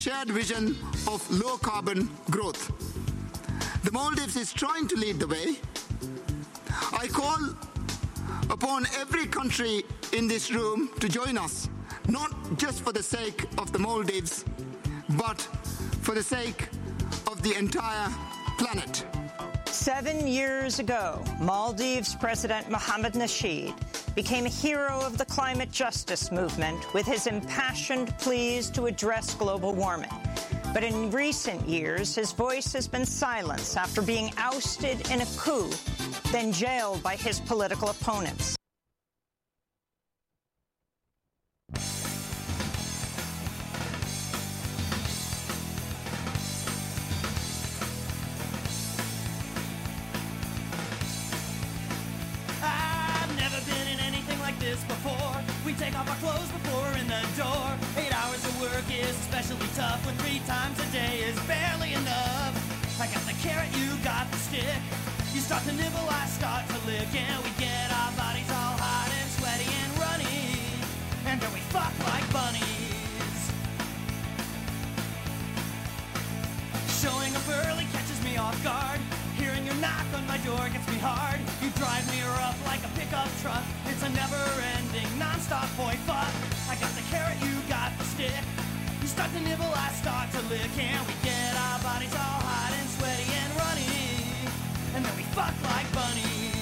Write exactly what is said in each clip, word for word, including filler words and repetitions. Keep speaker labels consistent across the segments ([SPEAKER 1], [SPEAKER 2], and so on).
[SPEAKER 1] shared vision of low-carbon growth. The Maldives is trying to lead the way. I call upon every country in this room to join us, not just for the sake of the Maldives, but for the sake of the entire planet.
[SPEAKER 2] Seven years ago, Maldives President Mohamed Nasheed became a hero of the climate justice movement with his impassioned pleas to address global warming. But in recent years, his voice has been silenced after being ousted in a coup, then jailed by his political opponents.
[SPEAKER 3] This before we take off our clothes before we're in the door. Eight hours of work is especially tough when three times a day is barely enough. I got the carrot, you got the stick. You start to nibble, I start to lick, and we get our bodies all hot and sweaty and runny, and then we fuck like bunnies. Showing up early catches me off guard. Hearing your knock on my door gets me hard. You drive me rough like a pickup truck. It's a never-ending, non-stop boy fuck. I got the carrot, you got the stick. You start to nibble, I start to lick, and we get our bodies all hot and sweaty and runny, and then we fuck like bunnies.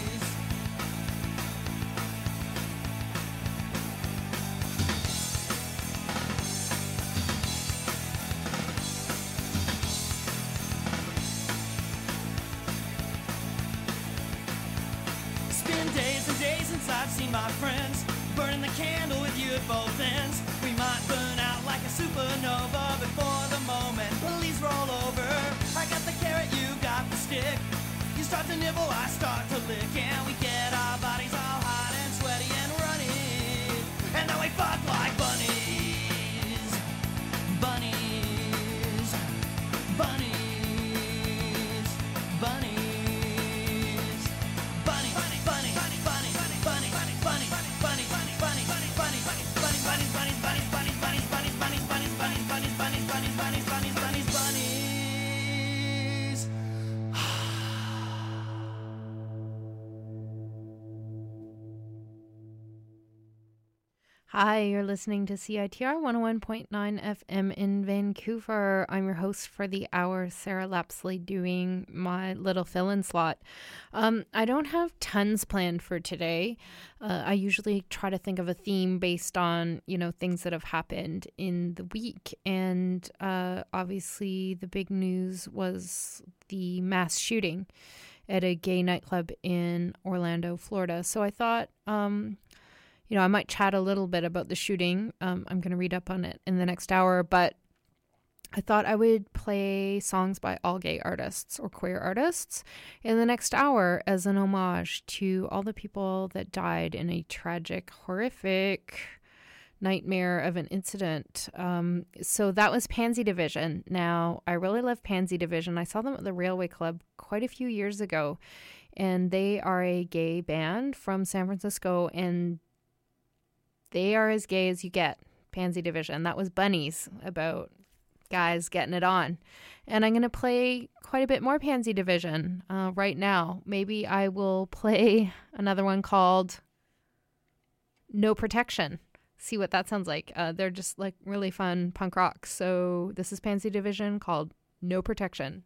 [SPEAKER 3] Days and days since I've seen my friends, burning the candle with you at both ends. We might burn out like a supernova before the moment police roll over. I got the carrot, you got the stick. You start to nibble, I start to lick, and we get our bodies all hot and sweaty and runny, and then we fuck like bunnies. Bunnies. Bunnies. Bunnies.
[SPEAKER 4] Hi, you're listening to C I T R one oh one point nine F M in Vancouver. I'm your host for the hour, Sarah Lapsley, doing my little fill-in slot. Um, I don't have tons planned for today. Uh, I usually try to think of a theme based on, you know, things that have happened in the week. And uh, obviously the big news was the mass shooting at a gay nightclub in Orlando, Florida. So I thought... Um, You know, I might chat a little bit about the shooting. Um, I'm going to read up on it in the next hour, but I thought I would play songs by all gay artists or queer artists in the next hour as an homage to all the people that died in a tragic, horrific nightmare of an incident. Um, so that was Pansy Division. Now, I really love Pansy Division. I saw them at the Railway Club quite a few years ago, and they are a gay band from San Francisco, and they are as gay as you get. Pansy Division. That was Bunnies, about guys getting it on. And I'm going to play quite a bit more Pansy Division uh, right now. Maybe I will play another one called No Protection. See what that sounds like. Uh, they're just like really fun punk rock. So this is Pansy Division called No Protection.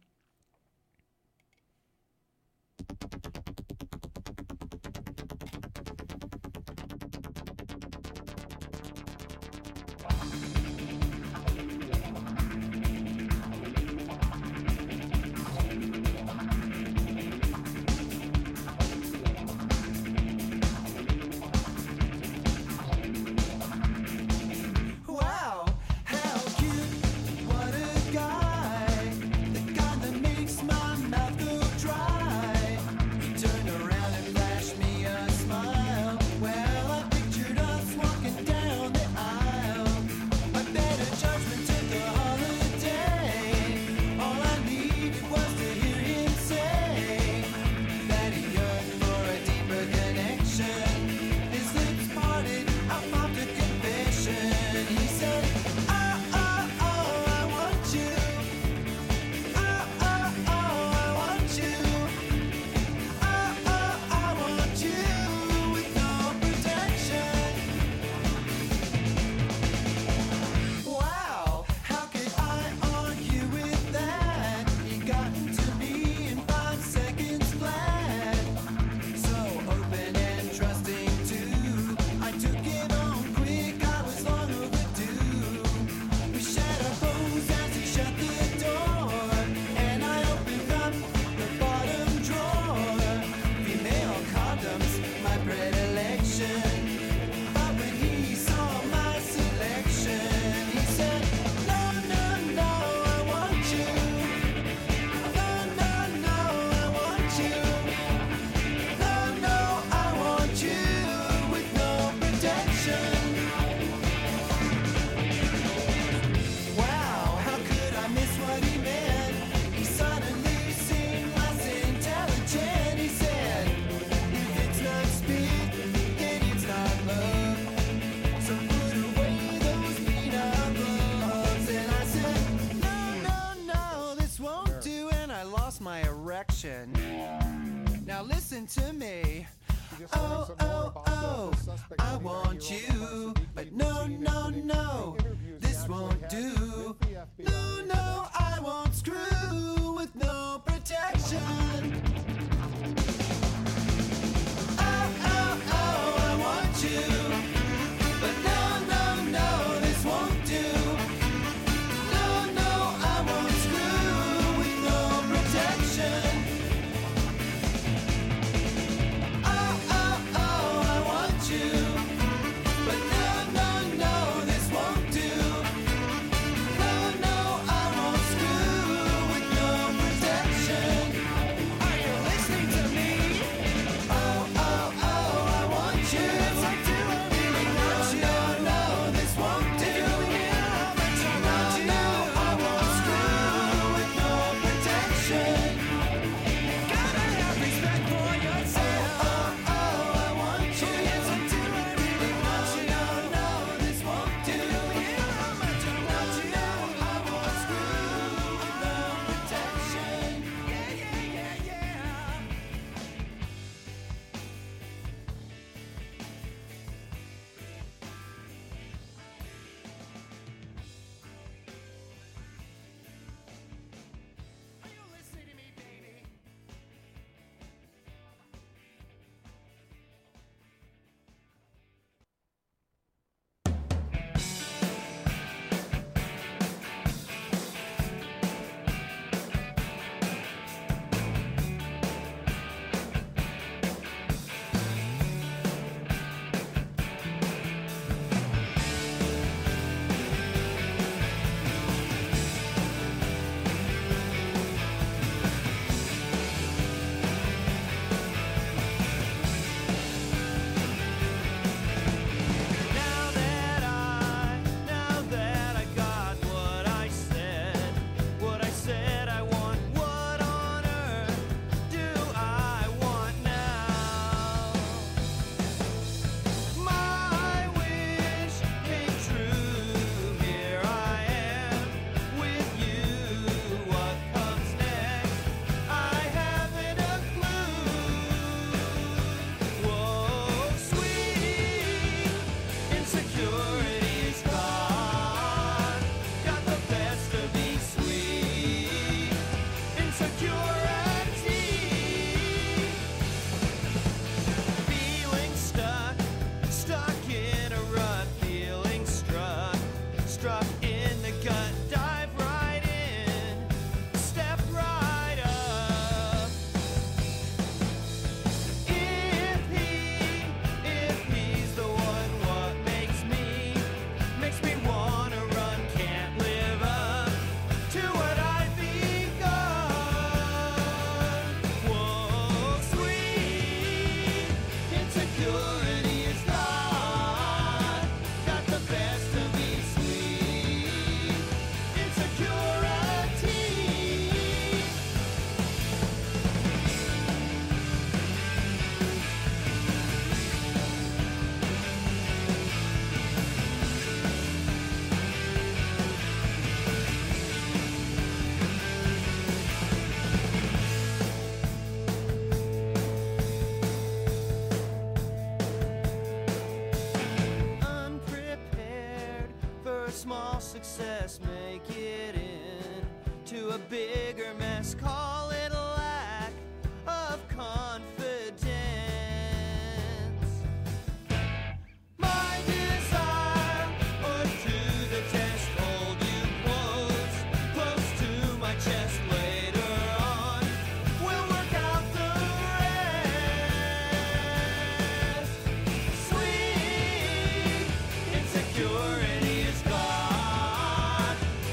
[SPEAKER 3] Guy, the guy that makes my mouth go dry.
[SPEAKER 5] protection. Now listen to me. Oh, oh, oh, I want you, but no, no, no, this won't do. No, no, I won't screw with no protection. Oh, oh, oh, I want you, but no, no, no, this won't do. No, no, I won't screw with no protection.
[SPEAKER 3] Small success, make it in to a bigger mess. Call it a lack of confidence. My desire or to the test, hold you close, close to my chest. Later on, we'll work out the rest. Sweet insecurity is gone.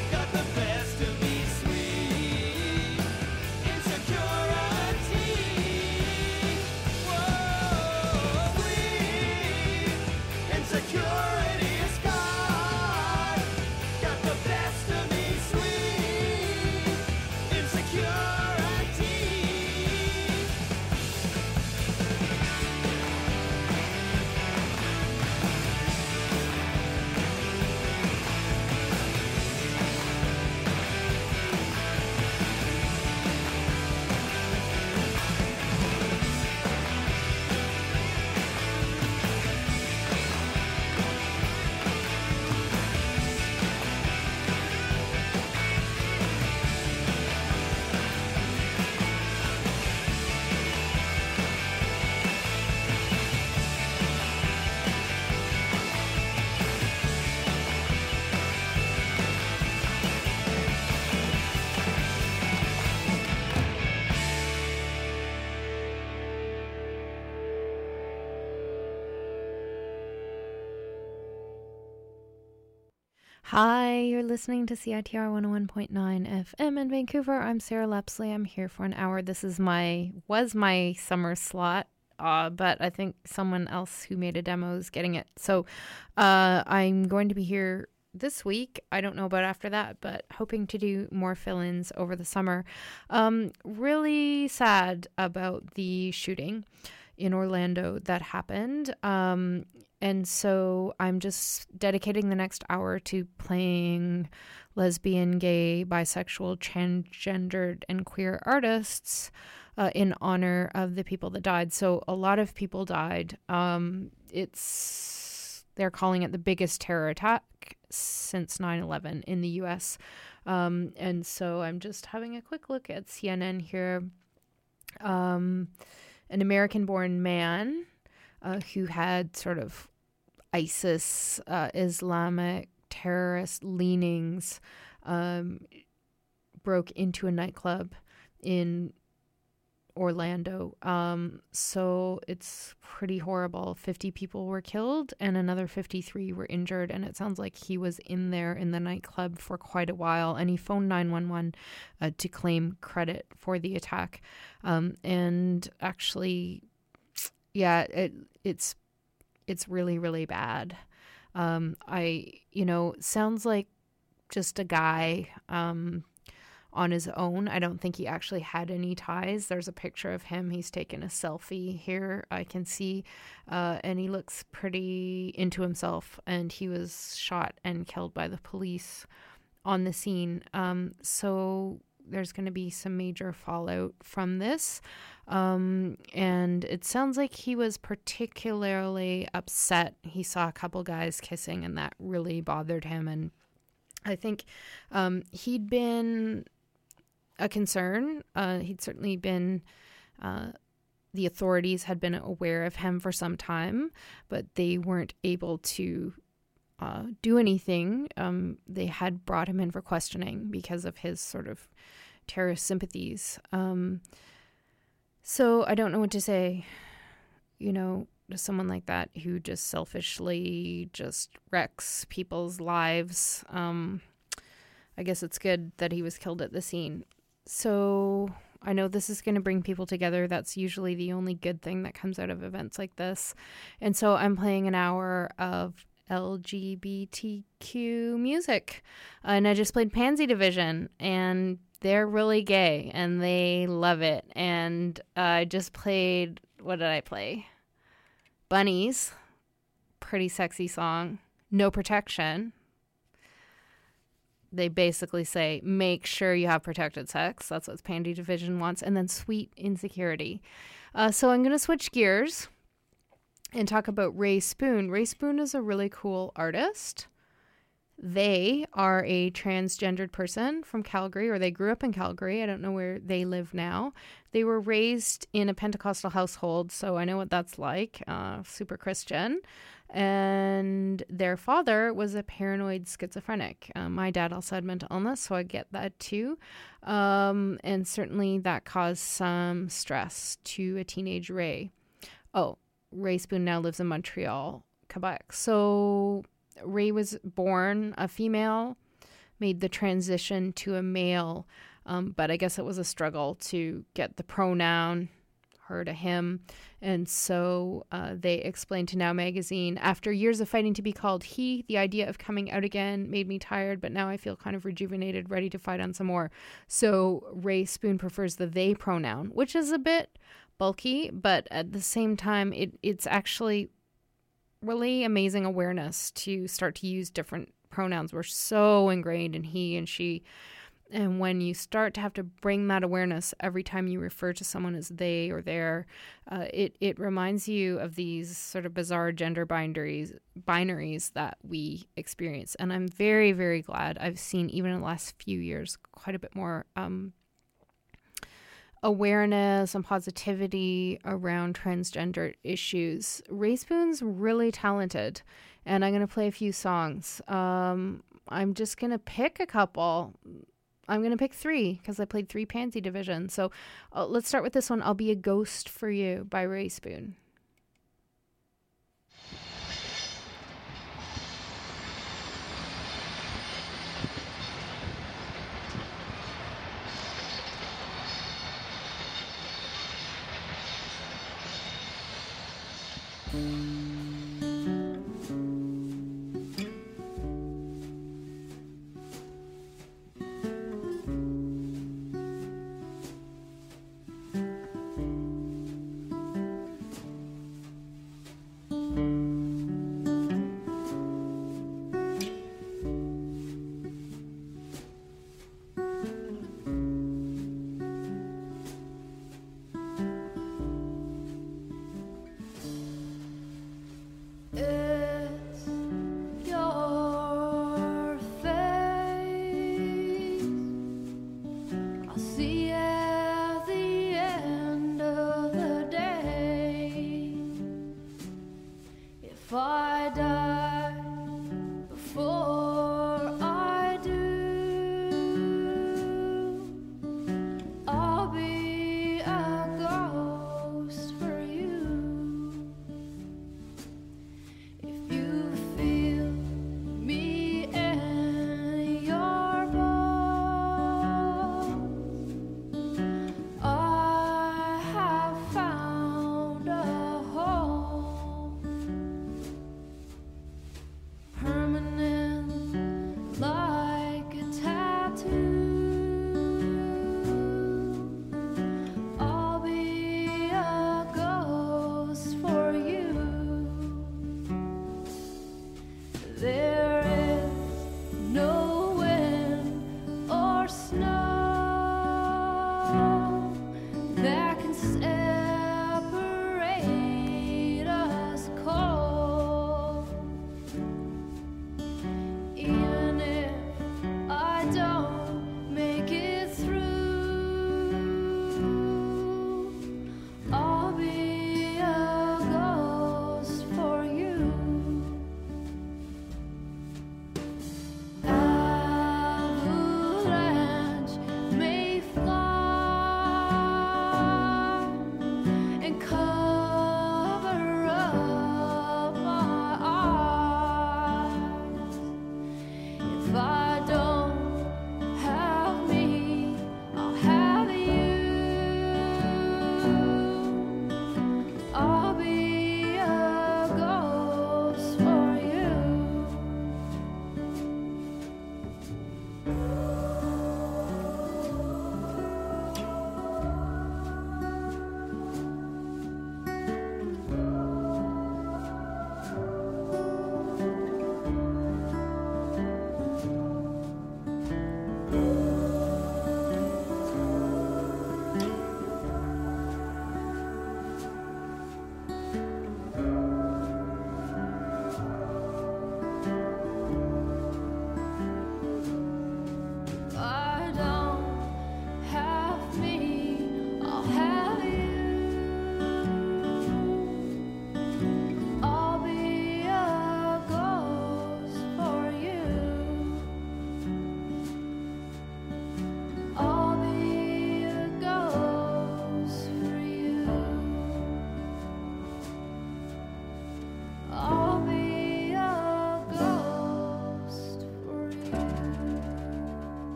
[SPEAKER 4] Hi, you're listening to C I T R one oh one point nine F M in Vancouver. I'm Sarah Lapsley. I'm here for an hour. This is my, was my summer slot, uh, but I think someone else who made a demo is getting it. So uh, I'm going to be here this week. I don't know about after that, but hoping to do more fill-ins over the summer. Um, really sad about the shooting in Orlando that happened. Um, and so I'm just dedicating the next hour to playing lesbian, gay, bisexual, transgendered, and queer artists uh, in honor of the people that died. So a lot of people died. Um, it's they're calling it the biggest terror attack since nine eleven in the U S. Um, and so I'm just having a quick look at C N N here. Um, an American-born man uh, who had sort of ISIS, uh, Islamic terrorist leanings, um, broke into a nightclub in Orlando. Um, so it's pretty horrible. fifty people were killed and another fifty-three were injured. And it sounds like he was in there in the nightclub for quite a while. And he phoned nine one one uh, to claim credit for the attack. Um, and actually, yeah, it, it's it's really, really bad. Um, I, you know, sounds like just a guy um, on his own. I don't think he actually had any ties. There's a picture of him. He's taken a selfie here, I can see, uh, and he looks pretty into himself. And he was shot and killed by the police on the scene. Um, so there's going to be some major fallout from this. Um, and it sounds like he was particularly upset. He saw a couple guys kissing and that really bothered him. And I think um, he'd been a concern. Uh, he'd certainly been, uh, the authorities had been aware of him for some time, but they weren't able to uh, do anything. Um, they had brought him in for questioning because of his sort of terrorist sympathies. Um, so I don't know what to say, you know, to someone like that who just selfishly just wrecks people's lives. Um, I guess it's good that he was killed at the scene. So I know this is going to bring people together. That's usually the only good thing that comes out of events like this. And so I'm playing an hour of L G B T Q music. And I just played Pansy Division, and they're really gay and they love it. And uh, I just played, what did I play? Bunnies. Pretty sexy song. No Protection. They basically say, make sure you have protected sex. That's what Pansy Division wants. And then Sweet Insecurity. Uh, so I'm going to switch gears and talk about Ray Spoon. Ray Spoon is a really cool artist. They are a transgendered person from Calgary, or they grew up in Calgary. I don't know where they live now. They were raised in a Pentecostal household, so I know what that's like, uh, super Christian. And their father was a paranoid schizophrenic. Uh, my dad also had mental illness, so I get that too. Um, and certainly that caused some stress to a teenage Ray. Oh, Ray Spoon now lives in Montreal, Quebec. So Ray was born a female, made the transition to a male, um, but I guess it was a struggle to get the pronoun, her to him. And so uh, they explained to Now Magazine, after years of fighting to be called he, the idea of coming out again made me tired, but now I feel kind of rejuvenated, ready to fight on some more. So Ray Spoon prefers the they pronoun, which is a bit bulky, but at the same time, it it's actually really amazing awareness to start to use different pronouns. We're so ingrained in he and she. And when you start to have to bring that awareness every time you refer to someone as they or their, uh, it, it reminds you of these sort of bizarre gender binaries, binaries that we experience. And I'm very, very glad I've seen, even in the last few years, quite a bit more um, awareness and positivity around transgender issues. Ray Spoon's really talented, and I'm going to play a few songs. Um, I'm just going to pick a couple. I'm going to pick three because I played three Pansy Division. So uh, let's start with this one, I'll Be a Ghost for You by Ray Spoon.
[SPEAKER 6] Avalanche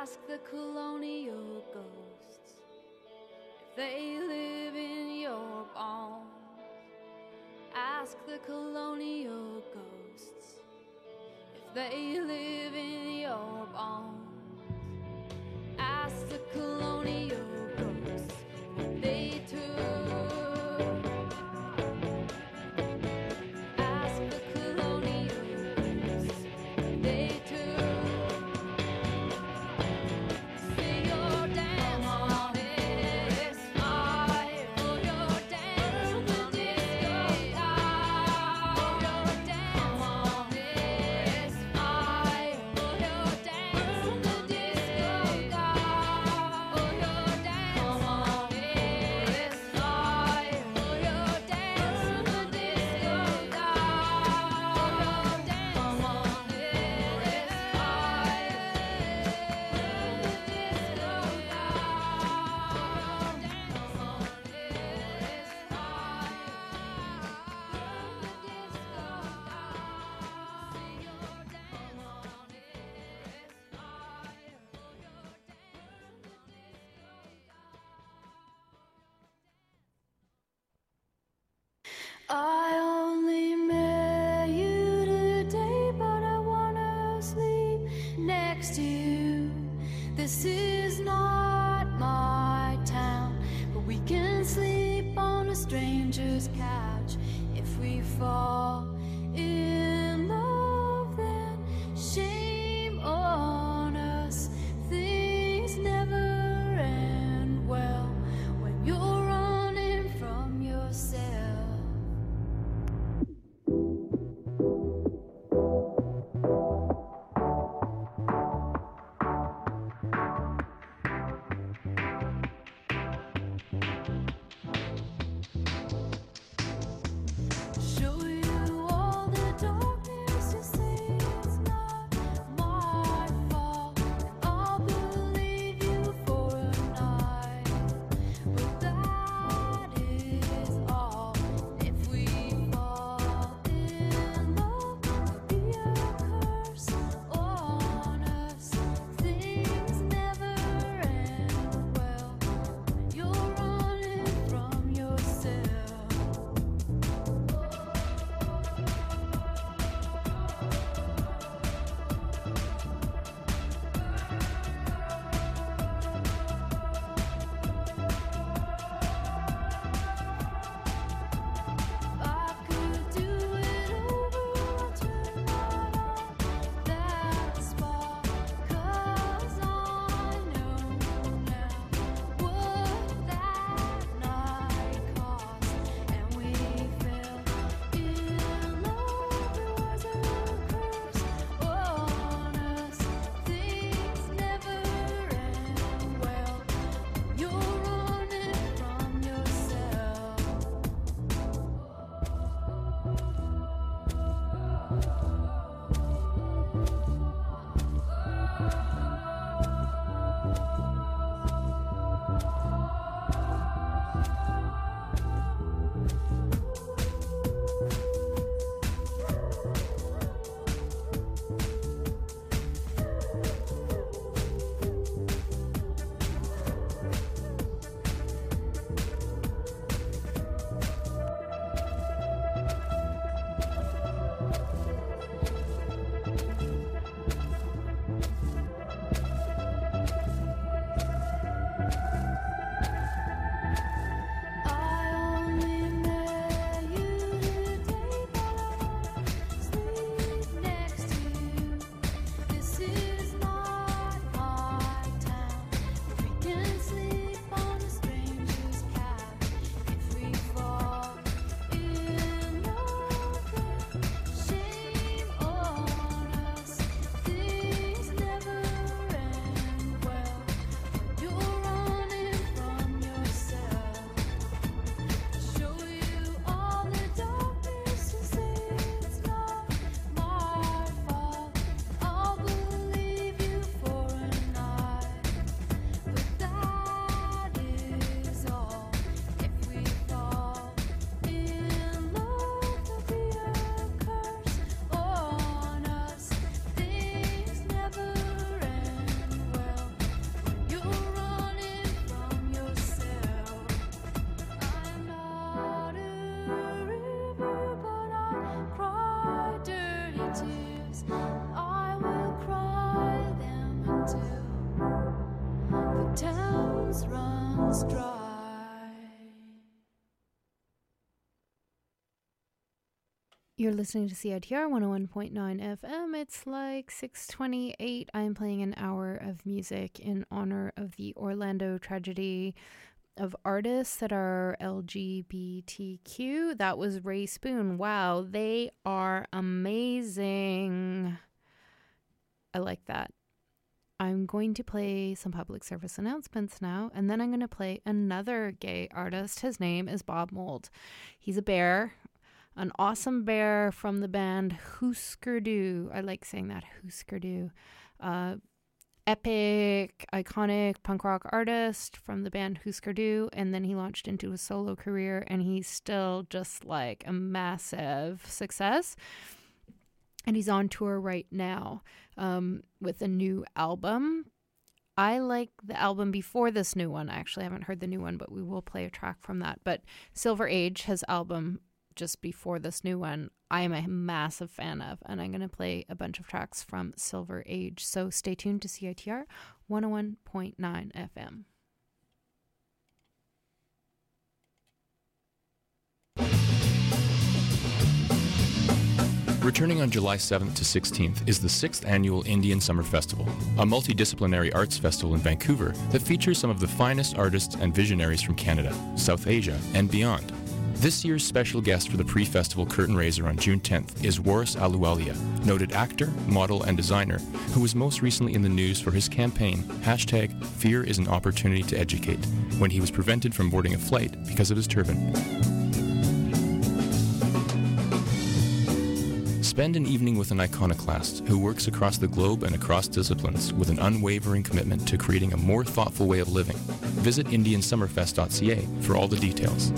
[SPEAKER 6] Ask the colonial ghosts if they live in your bones. Ask the colonial ghosts if they live in your bones. Ask the colonial ghosts what they took. Ask the colonial ghosts what they took. Say your dance on this fire, for your dance on the disco sky. For your dance on this fire, for your dance on the disco sky. For your dance on this fire, for your dance on the disco sky. For your dance on this I only met you today, but I wanna sleep next to you. This is not my town, but we can sleep on a stranger's couch. If we fall in love, then shame on us. Things never end well when you're running from yourself.
[SPEAKER 4] You're listening to C I T R one oh one point nine F M. It's like six twenty-eight. I'm playing an hour of music in honor of the Orlando tragedy of artists that are L G B T Q. That was Ray Spoon. Wow, they are amazing. I like that. I'm going to play some public service announcements now, and then I'm going to play another gay artist. His name is Bob Mould. He's a bear. An awesome bear from the band Husker Du. I like saying that, Husker Du. Uh, epic, iconic punk rock artist from the band Husker Du. And then he launched into a solo career, and he's still just like a massive success. And he's on tour right now um, with a new album. I like the album before this new one. Actually, I haven't heard the new one, but we will play a track from that. But Silver Age, his album just before this new one, I am a massive fan of, and I'm going to play a bunch of tracks from Silver Age. So stay tuned to C I T R one oh one point nine F M.
[SPEAKER 7] Returning on July seventh to sixteenth is the sixth Annual Indian Summer Festival, a multidisciplinary arts festival in Vancouver that features some of the finest artists and visionaries from Canada, South Asia, and beyond. This year's special guest for the pre-festival curtain raiser on June tenth is Waris Ahluwalia, noted actor, model, and designer, who was most recently in the news for his campaign, hashtag Fear is an Opportunity to Educate, when he was prevented from boarding a flight because of his turban. Spend an evening with an iconoclast who works across the globe and across disciplines with an unwavering commitment to creating a more thoughtful way of living. Visit indian summerfest dot c a for all the details.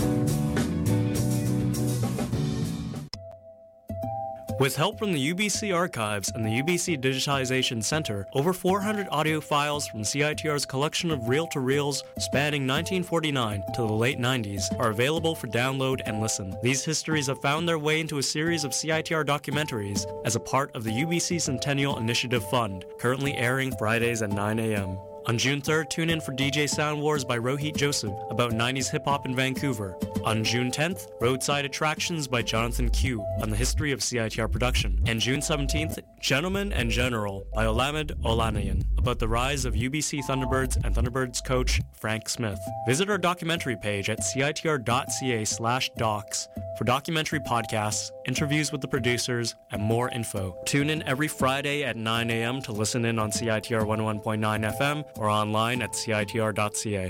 [SPEAKER 8] With help from the U B C Archives and the U B C Digitization Center, over four hundred audio files from C I T R's collection of reel-to-reels spanning nineteen forty-nine to the late nineties are available for download and listen. These histories have found their way into a series of C I T R documentaries as a part of the U B C Centennial Initiative Fund, currently airing Fridays at nine a.m. On June third, tune in for D J Sound Wars by Rohit Joseph about nineties hip-hop in Vancouver. On June tenth, Roadside Attractions by Jonathan Q on the history of C I T R production. And June seventeenth, Gentleman and General by Olamide Olaniyan about the rise of U B C Thunderbirds and Thunderbirds coach Frank Smith. Visit our documentary page at c i t r dot c a slash docs for documentary podcasts, interviews with the producers, and more info. Tune in every Friday at nine a.m. to listen in on C I T R one oh one point nine F M or online at c i t r dot c a.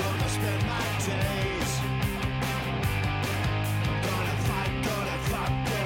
[SPEAKER 5] Days. I'm gonna fight, gonna fuck.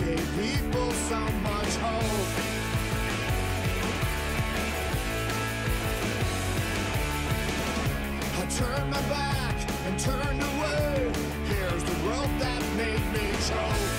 [SPEAKER 9] gave people so much hope. I turned my back and turned away. Here's the rope that made me choke.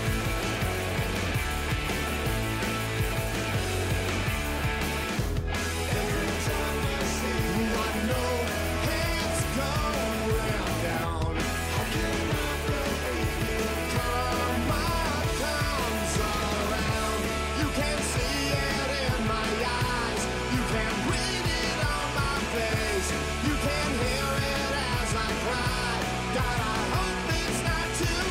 [SPEAKER 9] Every time I see you, I know it's going down. How can I believe you? Karma comes around. You can see it in my eyes. You can read it on my face. You can hear it as I cry. God, I hope it's not too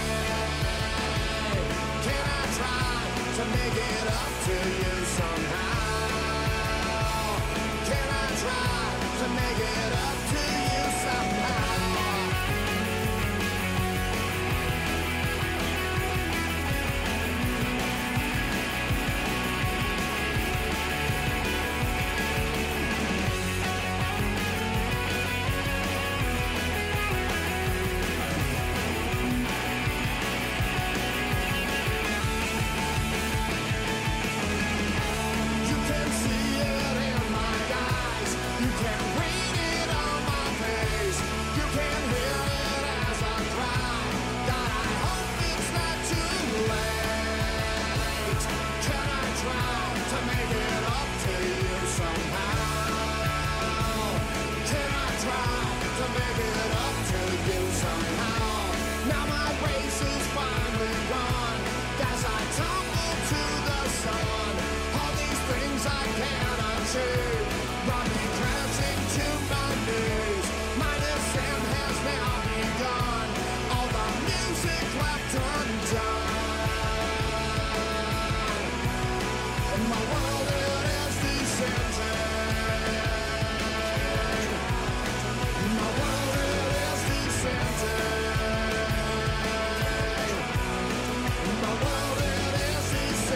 [SPEAKER 9] late. Can I try to make it up to you somehow? Can I try to make it up to you somehow? You can see it in my eyes. You can read it on my face. You can hear it as I cry. God, I hope it's not too late. Can I try to make it up to you somehow? Can I try to make it up to you somehow? Now my race is finally gone as I tumble to the sun. All these things I can't achieve brought me crashing to my knees. My descent has now begun. All the music left undone. And my world it is descending. My world it is descending. My world it is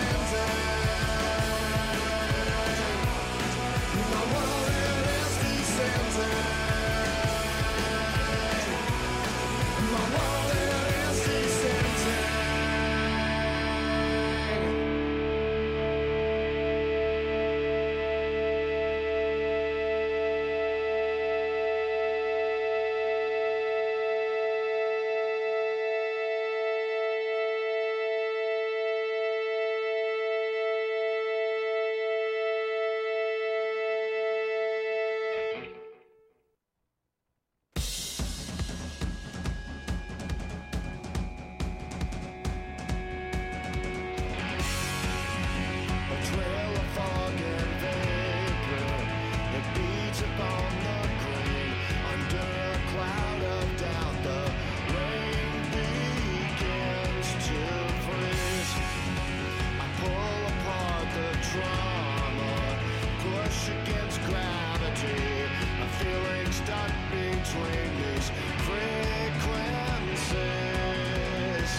[SPEAKER 9] descending. My world it is descending. My world it is descending. A trail of fog and vapor that beats upon the green. Under a cloud of doubt, the rain begins to freeze. I pull apart the trauma, push against gravity. A feeling stuck between these frequencies.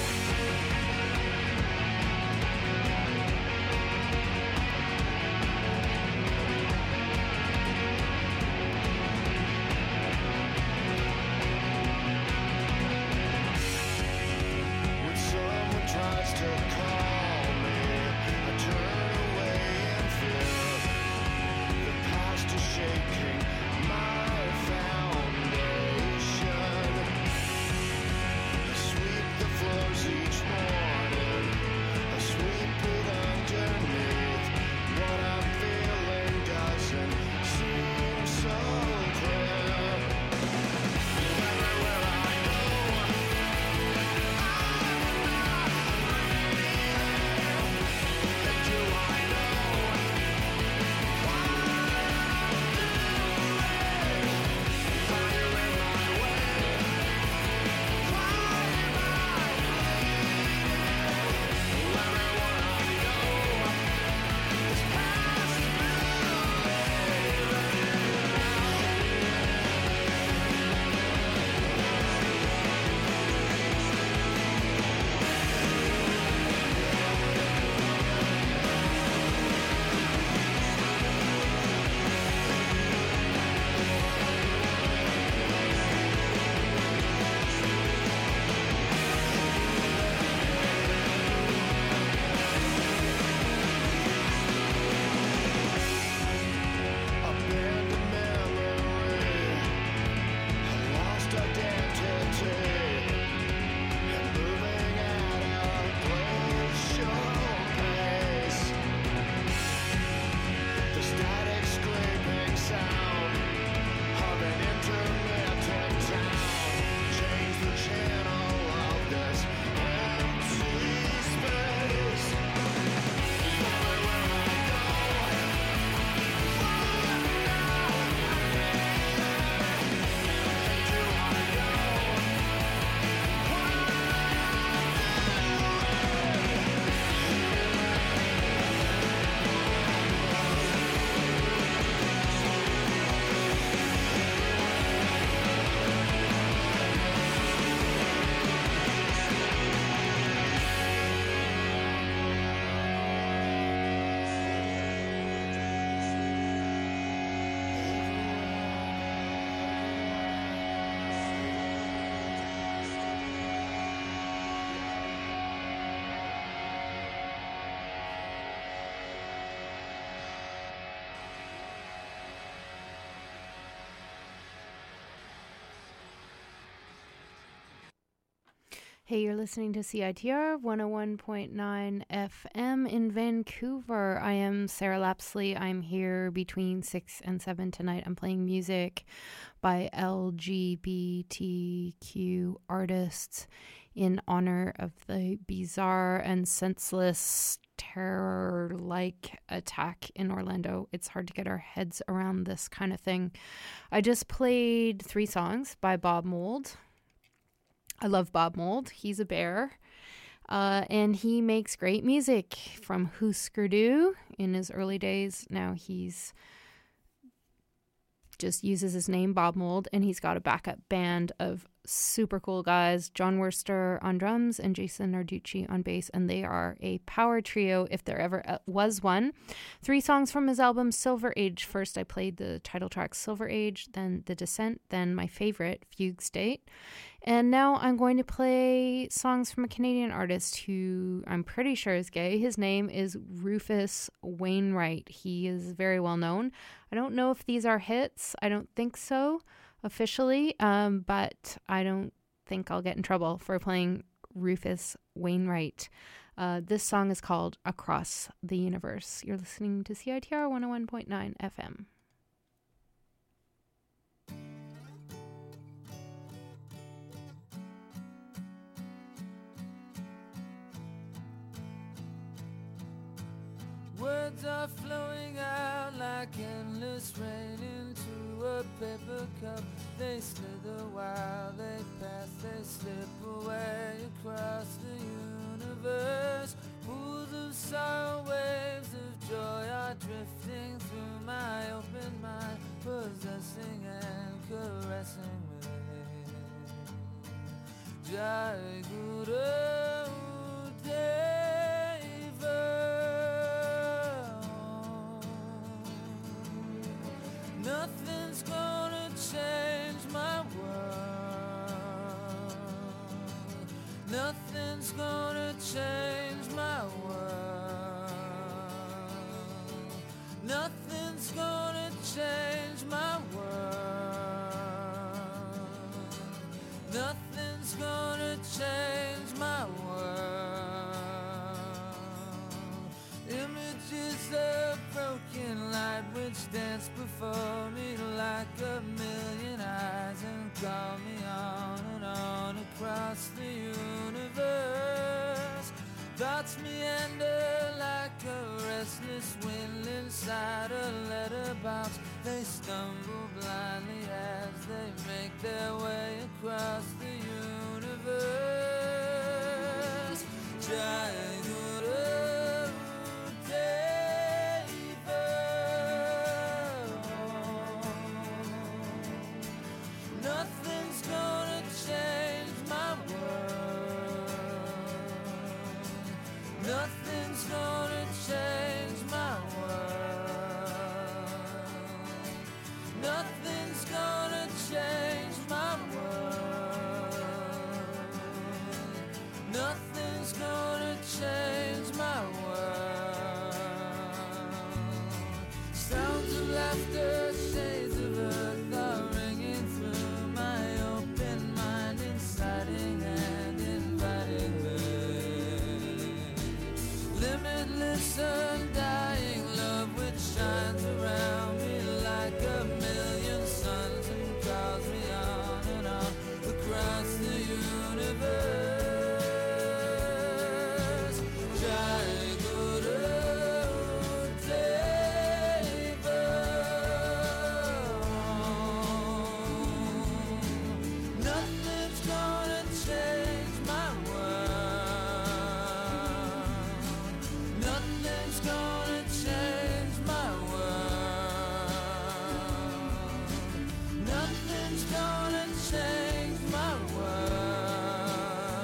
[SPEAKER 9] When someone tries to call me, I turn away in fear. The past is shaking my foundation. I sweep the floors each morning. I sweep it underneath. What I'm feeling doesn't seem so clear. Everywhere I go, I'm not ready.
[SPEAKER 4] Hey, you're listening to C I T R one oh one point nine F M in Vancouver. I am Sarah Lapsley. I'm here between six and seven tonight. I'm playing music by L G B T Q artists in honor of the bizarre and senseless terror-like attack in Orlando. It's hard to get our heads around this kind of thing. I just played three songs by Bob Mould. I love Bob Mould. He's a bear. Uh, and he makes great music from Husker Du in his early days. Now he's just uses his name, Bob Mould, and he's got a backup band of super cool guys, John Worster on drums and Jason Narducci on bass, and they are a power trio if there ever was one. Three songs from his album Silver Age. First I played the title track Silver Age, then The Descent, then my favorite, Fugue State. And now I'm going to play songs from a Canadian artist who I'm pretty sure is gay. His name is Rufus Wainwright. He is very well known. I don't know if these are hits. I don't think so officially, um, but I don't think I'll get in trouble for playing Rufus Wainwright. Uh, this song is called Across the Universe. You're listening to C I T R one oh one point nine F M.
[SPEAKER 10] Words are flowing out like endless rain into a paper cup. They slither while they pass, they slip away across the universe. Pools of sorrow, waves of joy are drifting through my open mind, possessing and caressing me. Jai Guru Deva. Nothing's gonna change my world. Nothing's gonna change my world. Nothing's gonna change my world. Nothing's gonna change my world. Images of broken light which dance before me like a million eyes and call me on and on across the universe. Thoughts meander like a restless wind inside a letterbox. They stumble blindly as they make their way across the universe. Jai Guru Deva. Nothing's gonna change my world. Nothing's gonna change my world. Nothing's gonna change my world. Nothing's gonna change my world. Sounds of laughter, shades of earth are ringing through my open mind, inciting and inviting me. Limitless, undying love which shines around me like a million suns and calls me on and on across the universe. Jai Guru Deva. Nothing's gonna change my world. Nothing's gonna change my world. Nothing's gonna change my world.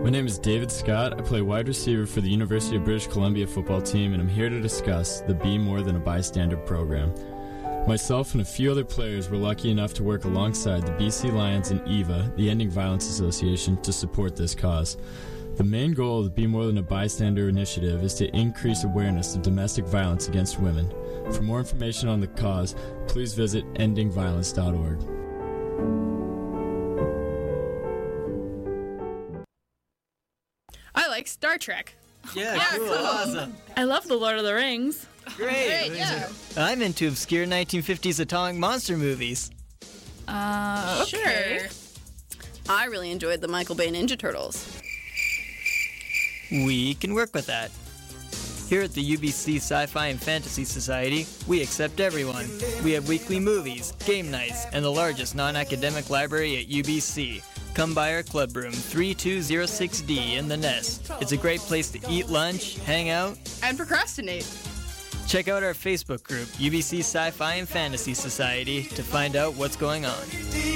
[SPEAKER 11] My name is David Scott. I play wide receiver for the University of British Columbia football team, and I'm here to discuss the Be More Than a Bystander program. Myself and a few other players were lucky enough to work alongside the B C Lions and E V A, the Ending Violence Association, to support this cause. The main goal of the Be More Than a Bystander initiative is to increase awareness of domestic violence against women. For more information on the cause, please visit ending violence dot org.
[SPEAKER 12] I like Star Trek.
[SPEAKER 13] Yeah, cool, awesome.
[SPEAKER 12] I love The Lord of the Rings.
[SPEAKER 13] Great.
[SPEAKER 12] Great, yeah.
[SPEAKER 13] I'm into obscure nineteen fifties atomic monster movies.
[SPEAKER 12] Uh, okay.
[SPEAKER 14] Sure. I really enjoyed the Michael Bay Ninja Turtles.
[SPEAKER 13] We can work with that. Here at the U B C Sci-Fi and Fantasy Society, we accept everyone. We have weekly movies, game nights, and the largest non-academic library at U B C. Come by our club room, three two zero six D in the Nest. It's a great place to eat lunch, hang out,
[SPEAKER 12] And procrastinate.
[SPEAKER 13] check out our Facebook group, U B C Sci-Fi and Fantasy Society, to find out what's going on.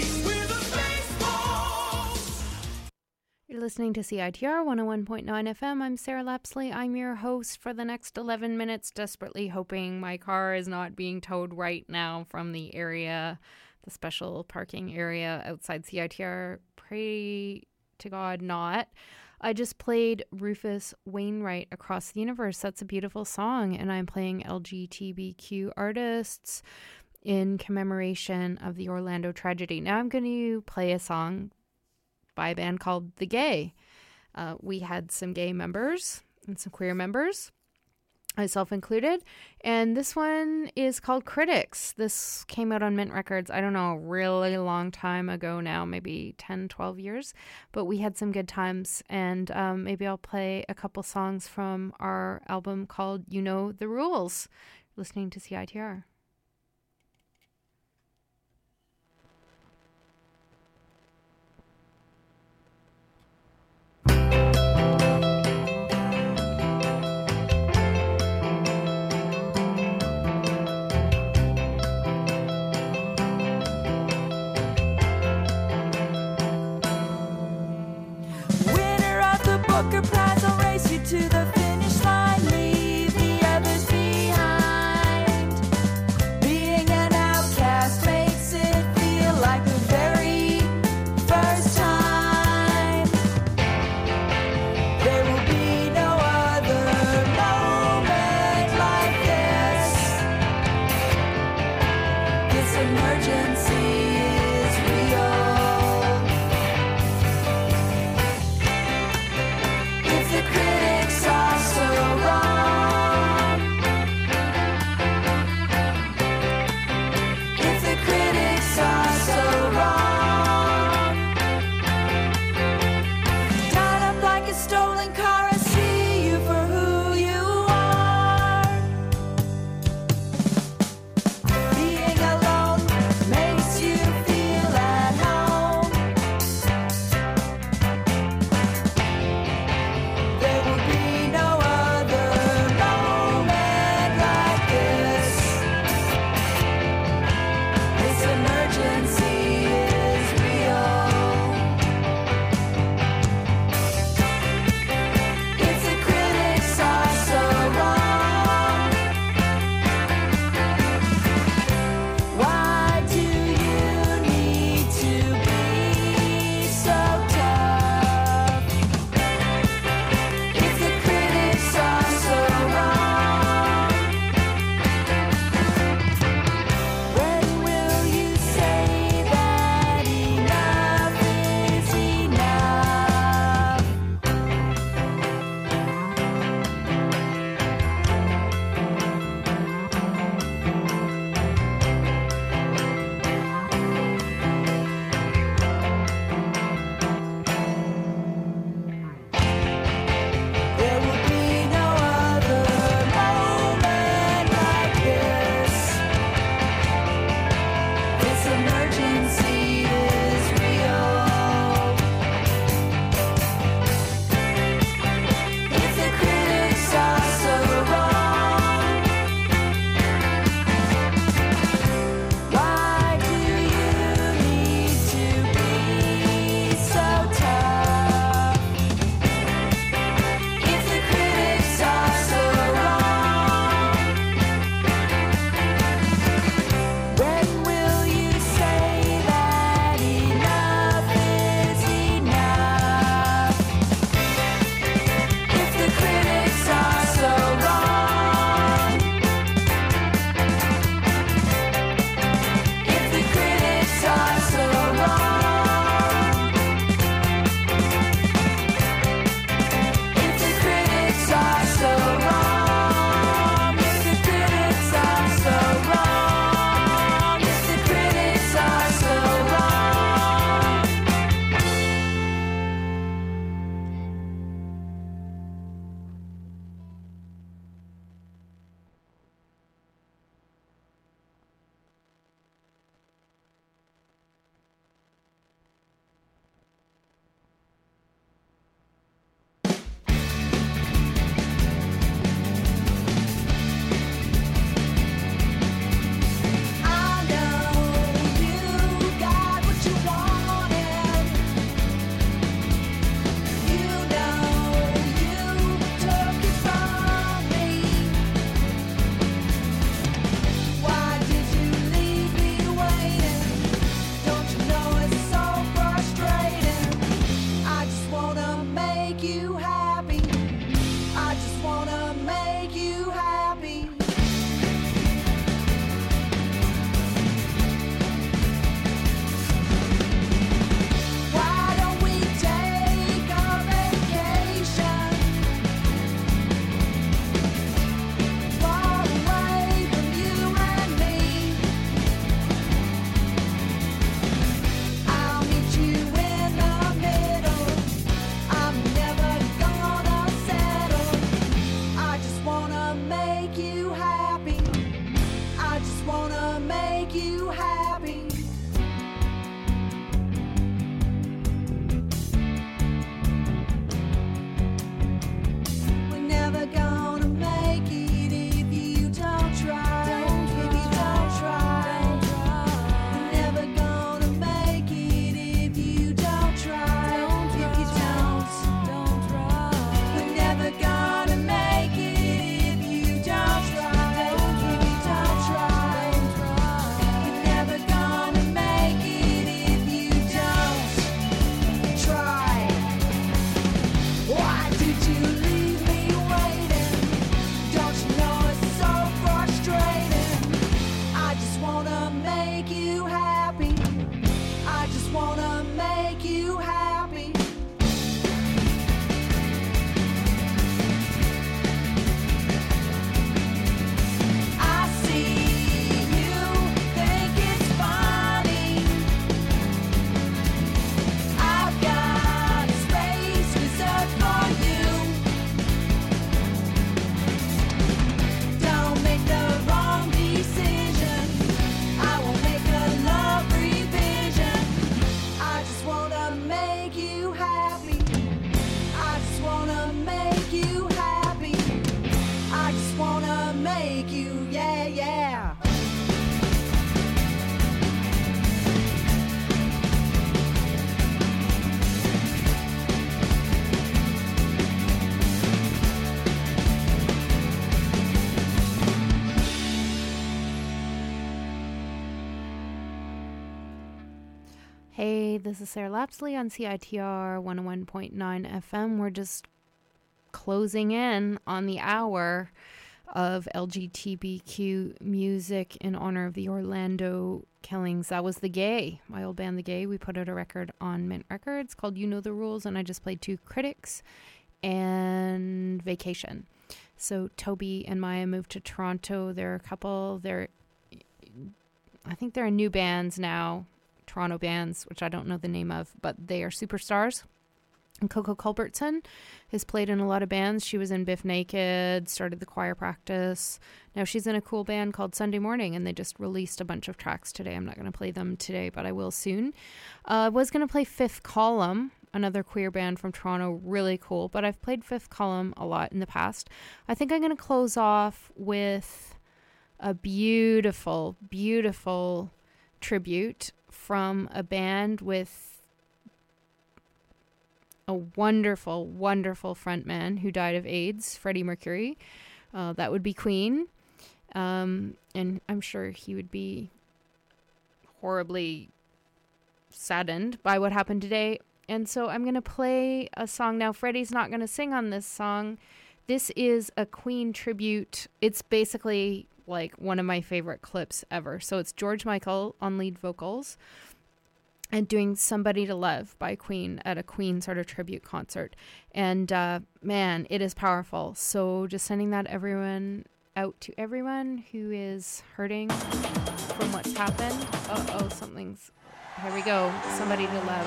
[SPEAKER 4] You're listening to C I T R one oh one point nine F M. I'm Sarah Lapsley. I'm your host for the next eleven minutes, desperately hoping my car is not being towed right now from the area, the special parking area outside C I T R. Pray to God not. I just played Rufus Wainwright, Across the Universe. That's a beautiful song, and I'm playing L G B T Q artists in commemoration of the Orlando tragedy. Now I'm going to play a song by a band called The Gay. Uh, we had some gay members and some queer members, myself included, and this one is called Critics. This came out on Mint Records, I don't know, a really long time ago now, maybe ten, twelve years, but we had some good times, and um, maybe I'll play a couple songs from our album called You Know the Rules. Listening to C I T R.
[SPEAKER 10] Winner of the Booker Prize, I'll race you to the finish line. Leave the others behind. Being an outcast makes it feel like the very first time. There will be no other moment like this. This emergency is real.
[SPEAKER 4] this is Sarah Lapsley on C I T R one oh one point nine F M. We're just closing in on the hour of L G B T Q music in honor of the Orlando killings. That was The Gay, my old band The Gay. We put out a record on Mint Records called You Know the Rules, and I just played two Critics and Vacation. So Toby and Maya moved to Toronto. They're a couple. They're, I think they're in new bands now, Toronto bands, which I don't know the name of, but they are superstars. And Coco Culbertson has played in a lot of bands. She was in Biff Naked, started the choir practice. Now she's in a cool band called Sunday Morning, and they just released a bunch of tracks today. I'm not going to play them today, but I will soon. Uh, I was going to play Fifth Column, another queer band from Toronto, really cool, but I've played Fifth Column a lot in the past. I think I'm going to close off with a beautiful, beautiful tribute from a band with a wonderful, wonderful frontman who died of AIDS, Freddie Mercury. Uh, that would be Queen. Um, and I'm sure he would be horribly saddened by what happened today. And so I'm going to play a song now. Freddie's not going to sing on this song. This is a Queen tribute. It's basically like one of my favorite clips ever. So it's George Michael on lead vocals and doing Somebody to Love by Queen at a Queen sort of tribute concert. And uh, man, it is powerful. So just sending that everyone out to everyone who is hurting from what's happened. Uh-oh, something's... Here we go. Somebody to Love.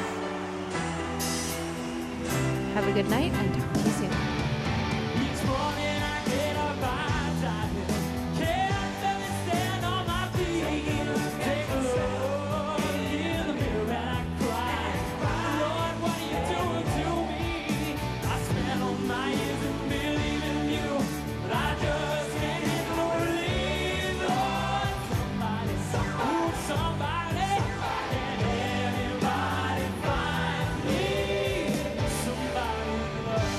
[SPEAKER 4] Have a good night and talk to you soon.
[SPEAKER 3] Each morning I get up, I dive. Can't let me stand on my feet. Take a look in the mirror and I cry. Lord, what are you doing to me? I spent all my years in believing you, but I just can't handle the relief. Lord, somebody, somebody, somebody, can anybody find me? Somebody love.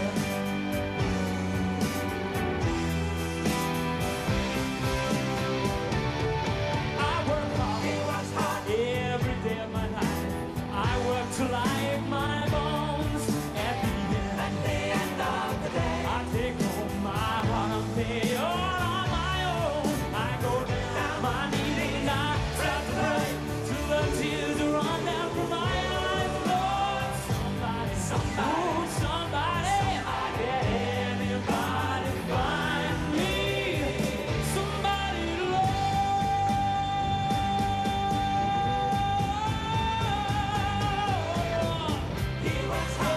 [SPEAKER 3] I work hard, it was hard every day of my life. I work till I ache my bones. At the end, at the end of the day, I take home my heart and pay all on my own. I go down my knees and I start to pray till the tears run down from my eyes. Lord, somebody, somebody, oh, somebody, can anybody find me? Somebody to love. He was hot.